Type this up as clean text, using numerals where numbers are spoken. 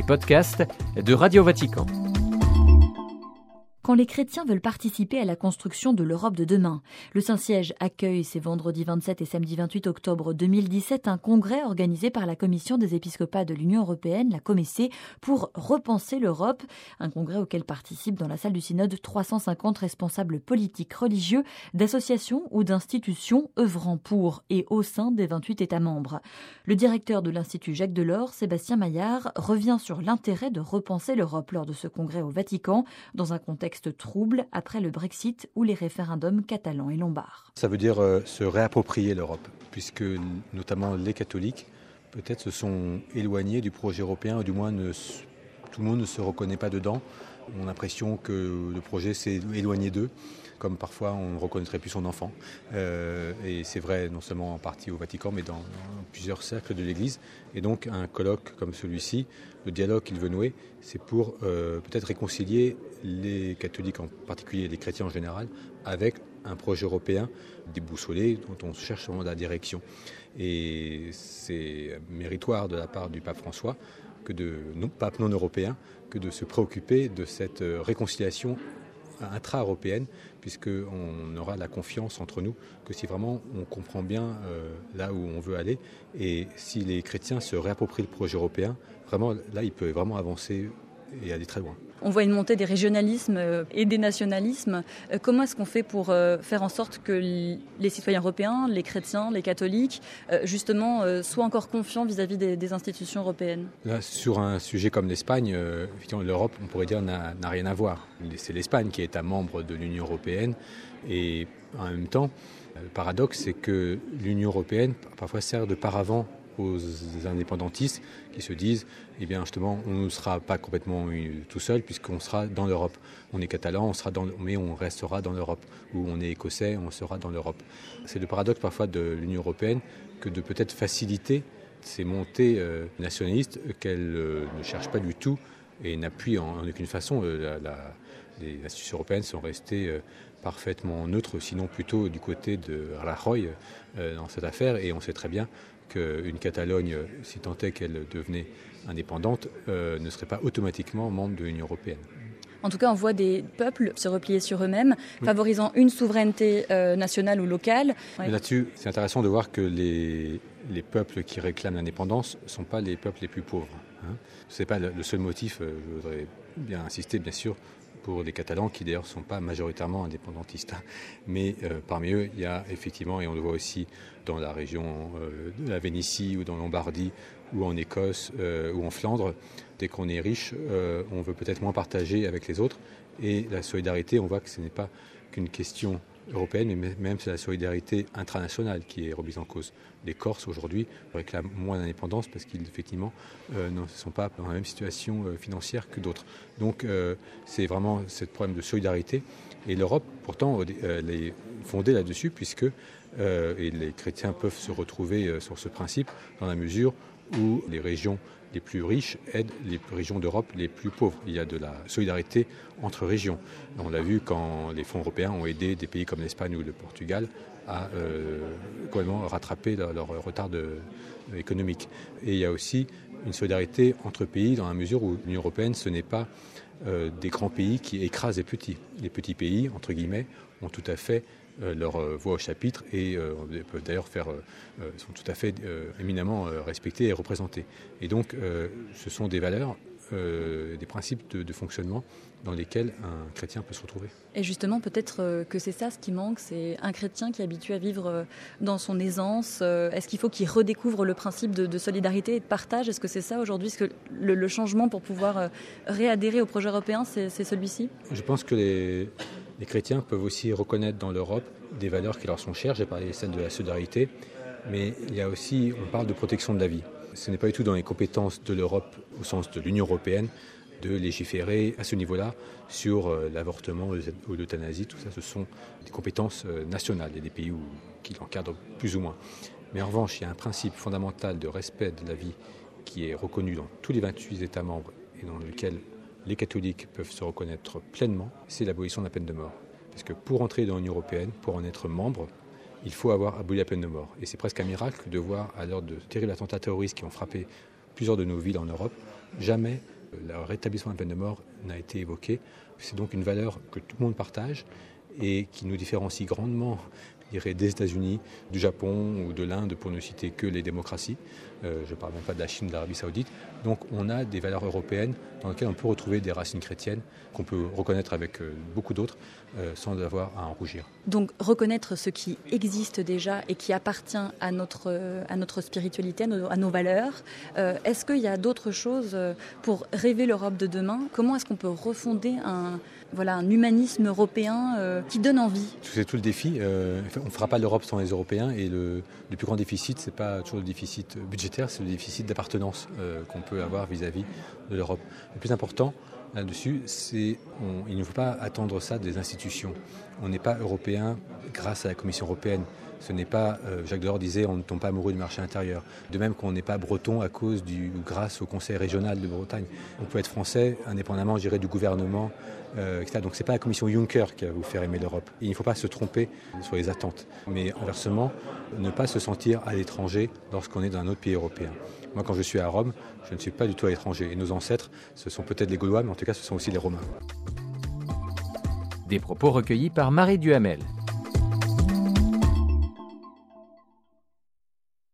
podcasts de Radio Vatican. Quand les chrétiens veulent participer à la construction de l'Europe de demain, le Saint-Siège accueille ces vendredis 27 et samedi 28 octobre 2017 un congrès organisé par la Commission des épiscopats de l'Union européenne, la Comessé, pour repenser l'Europe. Un congrès auquel participent dans la salle du synode 350 responsables politiques, religieux, d'associations ou d'institutions œuvrant pour et au sein des 28 États membres. Le directeur de l'Institut Jacques Delors, Sébastien Maillard, revient sur l'intérêt de repenser l'Europe lors de ce congrès au Vatican, dans un contexte trouble après le Brexit ou les référendums catalans et lombards. Ça veut dire se réapproprier l'Europe, puisque notamment les catholiques peut-être se sont éloignés du projet européen, ou du moins tout le monde ne se reconnaît pas dedans. On a l'impression que le projet s'est éloigné d'eux, comme parfois on ne reconnaîtrait plus son enfant. Et c'est vrai non seulement en partie au Vatican, mais dans plusieurs cercles de l'Église. Et donc un colloque comme celui-ci, le dialogue qu'il veut nouer, c'est pour peut-être réconcilier les catholiques, en particulier les chrétiens en général, avec un projet européen déboussolé dont on cherche vraiment la direction. Et c'est méritoire de la part du pape François, pape non européen, que de se préoccuper de cette réconciliation intra-européenne, puisqu'on aura la confiance entre nous que si vraiment on comprend bien là où on veut aller, et si les chrétiens se réapproprient le projet européen, vraiment là il peut vraiment avancer et aller très loin. On voit une montée des régionalismes et des nationalismes. Comment est-ce qu'on fait pour faire en sorte que les citoyens européens, les chrétiens, les catholiques, justement, soient encore confiants vis-à-vis des institutions européennes ? Là, sur un sujet comme l'Espagne, effectivement, l'Europe, on pourrait dire, n'a rien à voir. C'est l'Espagne qui est un membre de l'Union européenne. Et en même temps, le paradoxe, c'est que l'Union européenne, parfois, sert de paravent aux indépendantistes qui se disent eh bien justement on ne sera pas complètement tout seul puisqu'on sera dans l'Europe. On est catalan, mais on restera dans l'Europe. Ou on est écossais, on sera dans l'Europe. C'est le paradoxe parfois de l'Union européenne que de peut-être faciliter ces montées nationalistes qu'elle ne cherche pas du tout et n'appuie en aucune façon. Les institutions européennes sont restées parfaitement neutres, sinon plutôt du côté de Rajoy dans cette affaire, et on sait très bien qu'une Catalogne, si tant est qu'elle devenait indépendante, ne serait pas automatiquement membre de l'Union européenne. En tout cas, on voit des peuples se replier sur eux-mêmes, favorisant une souveraineté nationale ou locale. Mais là-dessus, c'est intéressant de voir que les peuples qui réclament l'indépendance ne sont pas les peuples les plus pauvres. Ce n'est pas le seul motif, je voudrais bien insister, bien sûr, pour les Catalans, qui d'ailleurs ne sont pas majoritairement indépendantistes. Mais parmi eux, il y a effectivement, et on le voit aussi dans la région de la Vénétie ou dans Lombardie ou en Écosse ou en Flandre, dès qu'on est riche, on veut peut-être moins partager avec les autres. Et la solidarité, on voit que ce n'est pas qu'une question européenne, mais même c'est la solidarité internationale qui est remise en cause. Les Corses aujourd'hui réclament moins d'indépendance parce qu'ils effectivement ne sont pas dans la même situation financière que d'autres. Donc c'est vraiment ce problème de solidarité. Et l'Europe, pourtant, elle est fondée là-dessus puisque et les chrétiens peuvent se retrouver sur ce principe dans la mesure où les régions les plus riches aident les régions d'Europe les plus pauvres. Il y a de la solidarité entre régions. On l'a vu quand les fonds européens ont aidé des pays comme l'Espagne ou le Portugal à complètement rattraper leur retard économique. Et il y a aussi une solidarité entre pays dans la mesure où l'Union européenne, ce n'est pas des grands pays qui écrasent les petits. Les petits pays, entre guillemets, ont tout à fait leur voix au chapitre et peuvent d'ailleurs sont tout à fait éminemment respectés et représentés. Et donc ce sont des valeurs, des principes de fonctionnement dans lesquels un chrétien peut se retrouver. Et justement, peut-être que c'est ça ce qui manque, c'est un chrétien qui est habitué à vivre dans son aisance. Est-ce qu'il faut qu'il redécouvre le principe de solidarité et de partage ? Est-ce que c'est ça aujourd'hui ? Est-ce que le changement pour pouvoir réadhérer au projet européen, c'est celui-ci ? Je pense que les chrétiens peuvent aussi reconnaître dans l'Europe des valeurs qui leur sont chères. J'ai parlé celle de la solidarité, mais il y a aussi, on parle de protection de la vie. Ce n'est pas du tout dans les compétences de l'Europe, au sens de l'Union européenne, de légiférer à ce niveau-là sur l'avortement ou l'euthanasie. Tout ça, ce sont des compétences nationales. Il y a des pays qui l'encadrent plus ou moins. Mais en revanche, il y a un principe fondamental de respect de la vie qui est reconnu dans tous les 28 États membres et dans lequel les catholiques peuvent se reconnaître pleinement, c'est l'abolition de la peine de mort. Parce que pour entrer dans l'Union européenne, pour en être membre, il faut avoir aboli la peine de mort. Et c'est presque un miracle de voir, à l'heure de terribles attentats terroristes qui ont frappé plusieurs de nos villes en Europe, jamais le rétablissement de la peine de mort n'a été évoqué. C'est donc une valeur que tout le monde partage et qui nous différencie grandement, je dirais, des États-Unis, du Japon ou de l'Inde, pour ne citer que les démocraties. Je ne parle même pas de la Chine, de l'Arabie Saoudite. Donc on a des valeurs européennes dans lesquelles on peut retrouver des racines chrétiennes qu'on peut reconnaître avec beaucoup d'autres sans avoir à en rougir. Donc reconnaître ce qui existe déjà et qui appartient à notre spiritualité, à nos valeurs. Est-ce qu'il y a d'autres choses pour rêver l'Europe de demain ? Comment est-ce qu'on peut refonder un humanisme européen qui donne envie ? C'est tout le défi. On ne fera pas l'Europe sans les Européens et le plus grand déficit, ce n'est pas toujours le déficit budgétaire, c'est le déficit d'appartenance qu'on peut avoir vis-à-vis de l'Europe. Le plus important là-dessus, il ne faut pas attendre ça des institutions. On n'est pas européen grâce à la Commission européenne. Ce n'est pas, Jacques Delors disait, on ne tombe pas amoureux du marché intérieur. De même qu'on n'est pas breton grâce au Conseil régional de Bretagne. On peut être français indépendamment, je dirais, du gouvernement, etc. Donc ce n'est pas la Commission Juncker qui va vous faire aimer l'Europe. Et il ne faut pas se tromper sur les attentes. Mais inversement, ne pas se sentir à l'étranger lorsqu'on est dans un autre pays européen. Moi, quand je suis à Rome, je ne suis pas du tout à l'étranger. Et nos ancêtres, ce sont peut-être les Gaulois, mais en tout cas, ce sont aussi les Romains. Des propos recueillis par Marie Duhamel.